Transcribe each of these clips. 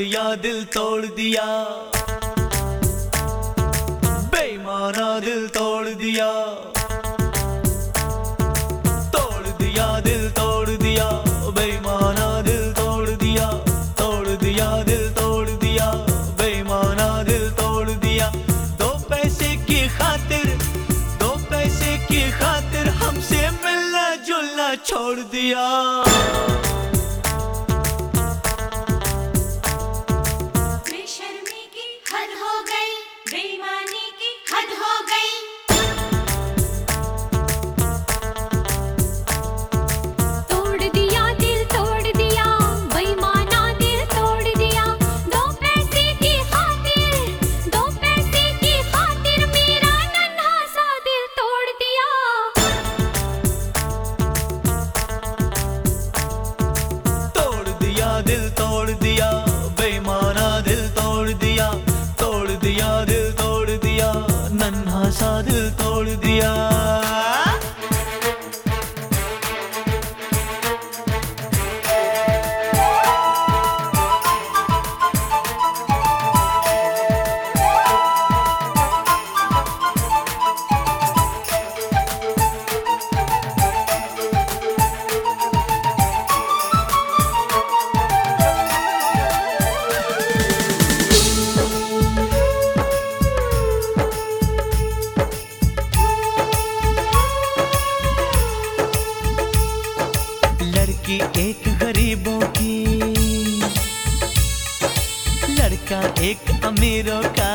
दिया दिल तोड़ दिया, बेईमाना दिल तोड़ दिया, तोड़ दिया दिल तोड़ दिया, बेईमाना दिल तोड़ दिया, तोड़ दिया दिल तोड़ दिया, बेईमाना दिल तोड़ दिया। दो पैसे की खातिर, दो पैसे की खातिर हमसे मिलना जुलना छोड़ दिया। दिल तोड़ दिया, बेईमाना दिल तोड़ दिया, तोड़ दिया दिल तोड़ दिया, नन्हा सा दिल तोड़ दिया। लड़की एक गरीबों की, लड़का एक अमीरों का।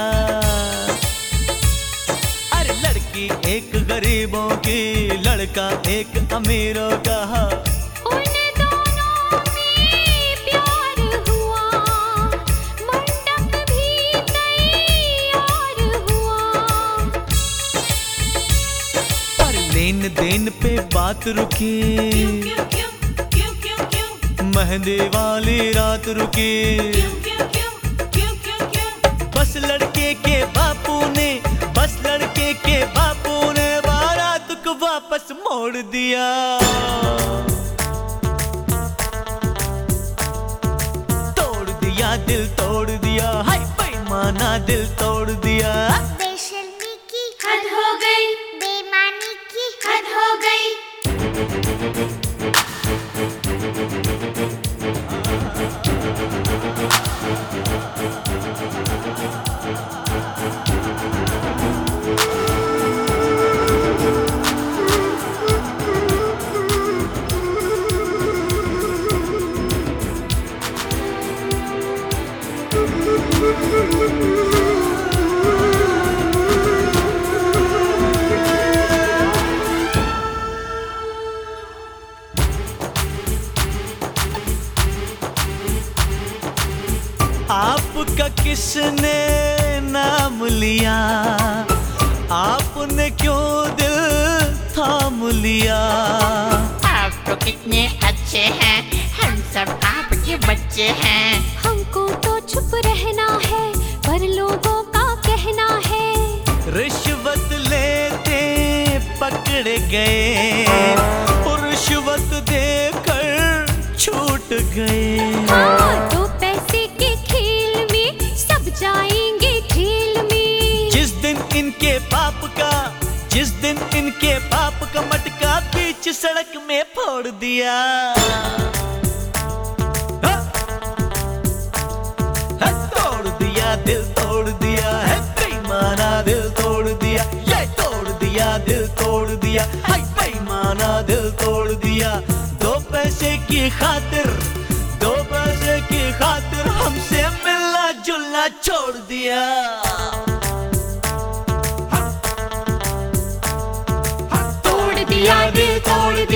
अरे लड़की एक गरीबों की, लड़का एक अमीरों का। उन दोनों में प्यार हुआ, मंडप भी तैयार हुआ। पर लेन देन पे बात रुकी, मेहंदी वाली रात रुकी। बस लड़के के बापू ने, बस लड़के के बापू ने बारात को वापस मोड़ दिया। तोड़ दिया दिल तोड़ दिया, हाय बेईमाना दिल तोड़ दिया। बेशर्मी की हद हो गई, बेईमानी की हद हो गई। आपका किसने नाम लिया, आपने क्यों दिल थाम लिया। आप तो कितने अच्छे हैं, हम सब आपके बच्चे हैं। हमको तो चुप रहना है, पर लोगों का कहना है। रिश्वत लेते पकड़े गए, और रिश्वत देकर छूट गए। हाँ, तो पैसे के खेल में सब जाएंगे जेल में। जिस दिन इनके पाप का, जिस दिन इनके पाप का मटका बीच सड़क में फोड़ दिया। तोड़ दिया दिल तोड़ दिया, है बेईमाना दिल तोड़ दिया। ये तोड़ दिया दिल तोड़ दिया, हाय बेईमाना दिल तोड़ दिया। दो पैसे की खातिर, दो पैसे की खातिर हमसे मिलना जुलना छोड़ दिया। तोड़ दिया दिल तोड़ दिया।